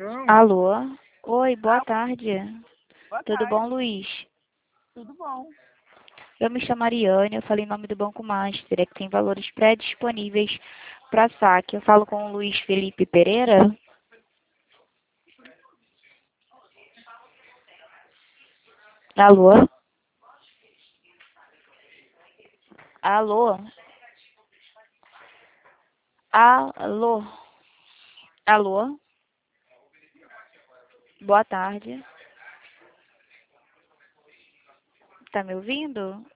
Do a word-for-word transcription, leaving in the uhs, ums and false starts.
Não. Alô? Oi, boa tarde. Boa Tudo tarde. bom, Luiz? Tudo bom? Eu me chamo Ariane, eu falei em nome do Banco Master, é que tem valores pré-disponíveis para saque. Eu falo com o Luiz Felipe Pereira. Alô? Alô? Alô? Alô? Boa tarde. Tá me ouvindo?